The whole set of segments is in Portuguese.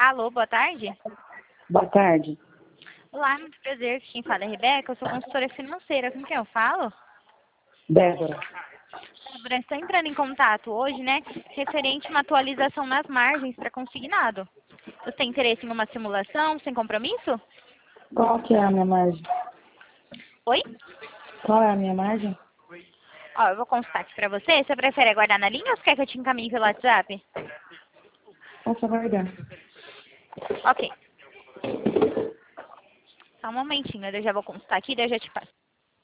Alô, boa tarde. Boa tarde. Olá, muito prazer. Quem fala é Rebeca, eu sou consultora financeira. Com quem eu falo? Débora. Débora, estou entrando em contato hoje, né, referente a uma atualização nas margens para consignado. Você tem interesse em uma simulação sem compromisso? Qual que é a minha margem? Oi? Qual é a minha margem? Ó, eu vou consultar aqui para você. Você prefere aguardar na linha ou você quer que eu te encaminhe pelo WhatsApp? Posso aguardar. Ok. Só um momentinho, eu já vou consultar aqui, daí eu já te passo.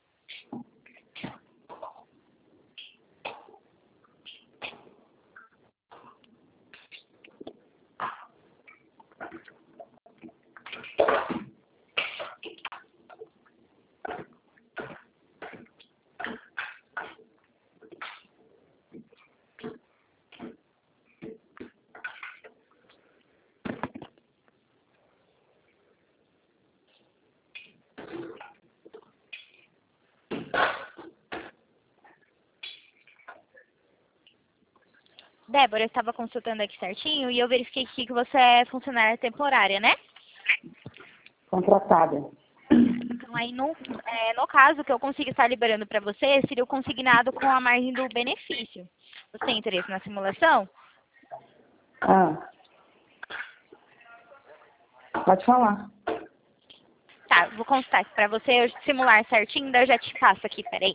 Débora, eu estava consultando aqui certinho e eu verifiquei aqui que você é funcionária temporária, né? Contratada. Então, aí, no caso que eu consiga estar liberando para você, seria o consignado com a margem do benefício. Você tem interesse na simulação? Ah. Pode falar. Tá, vou consultar aqui para você, eu simular certinho, daí eu já te passo aqui, peraí.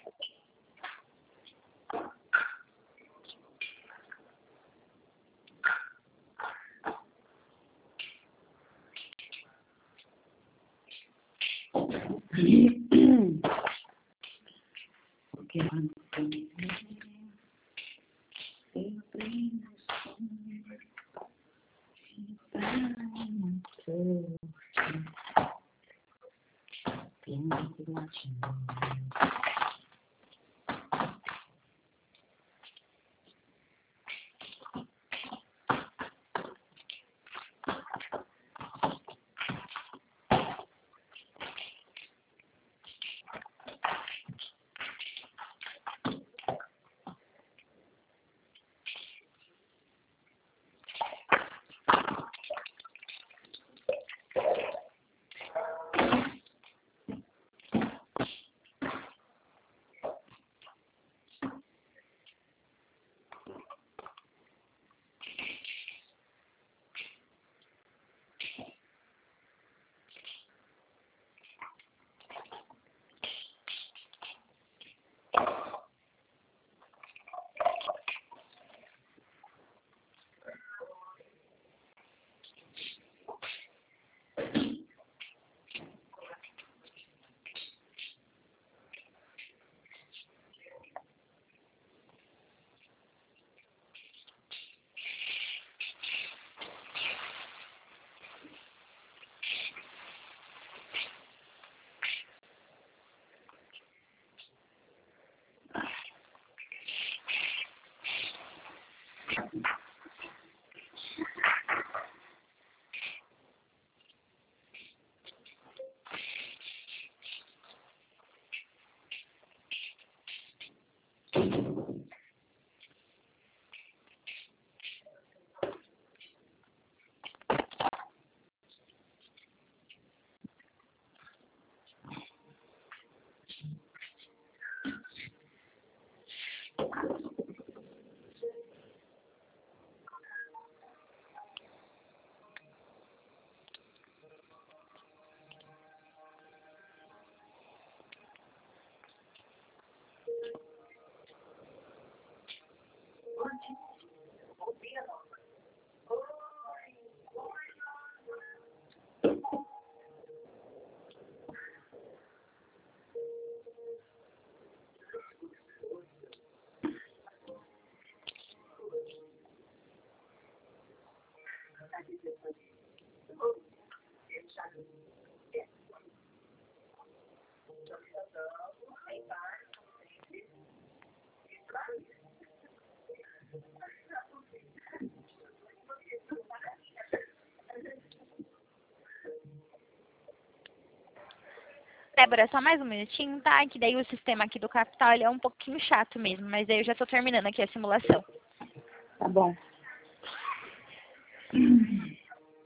Débora, só mais um minutinho, tá? Que daí o sistema aqui do capital, ele é um pouquinho chato mesmo, mas aí eu já tô terminando aqui a simulação. Tá bom.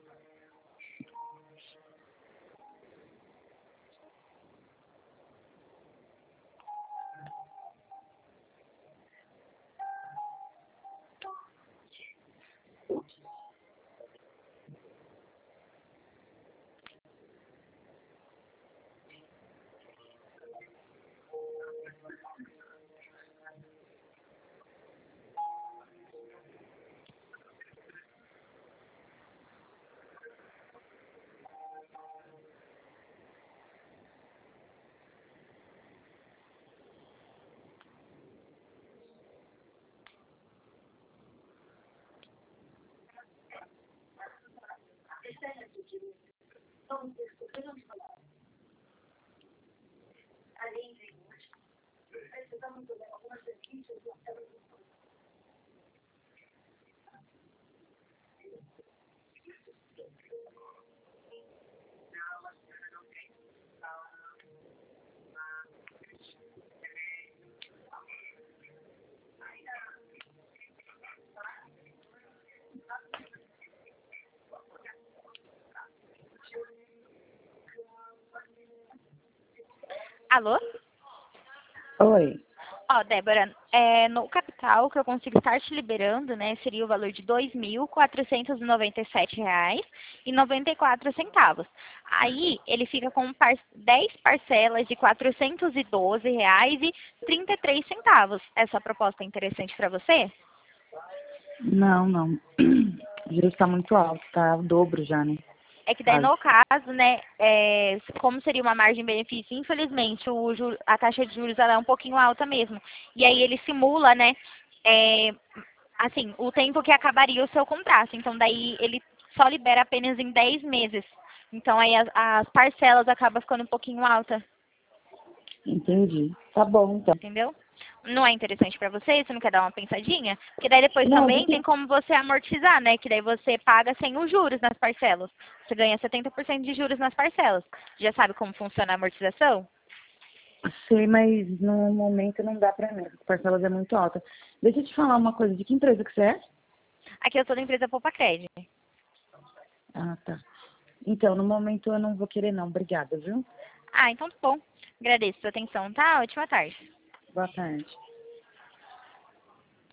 Alô? Oi. Ó, Débora, no capital que eu consigo estar te liberando, né, seria o valor de R$ 2.497,94. Aí, ele fica com 10 parcelas de R$ 412,33. Essa proposta é interessante para você? Não, não. O juros tá muito alto, tá o dobro já, né? É que daí, Quase. no caso, né, como seria uma margem-benefício, infelizmente, a taxa de juros ela é um pouquinho alta mesmo. E aí ele simula, né, assim, o tempo que acabaria o seu contrato. Então, daí ele só libera apenas em 10 meses. Então, aí as parcelas acabam ficando um pouquinho alta, Entendi. Tá bom, então. entendeu? Não é interessante para você? Você não quer dar uma pensadinha? Porque daí depois Não, também tem como você amortizar, né? Que daí você paga sem os juros nas parcelas. Você ganha 70% de juros nas parcelas. Já sabe como funciona a amortização? sei, mas no momento não dá pra mim. As parcelas é muito alta. Deixa eu te falar uma coisa. De que empresa que você é? Aqui eu sou da empresa Poupacred. Ah, tá. Então, no momento eu não vou querer não. Obrigada, viu? Ah, então tá bom. Agradeço a sua atenção, tá? Ótima tarde. Boa tarde.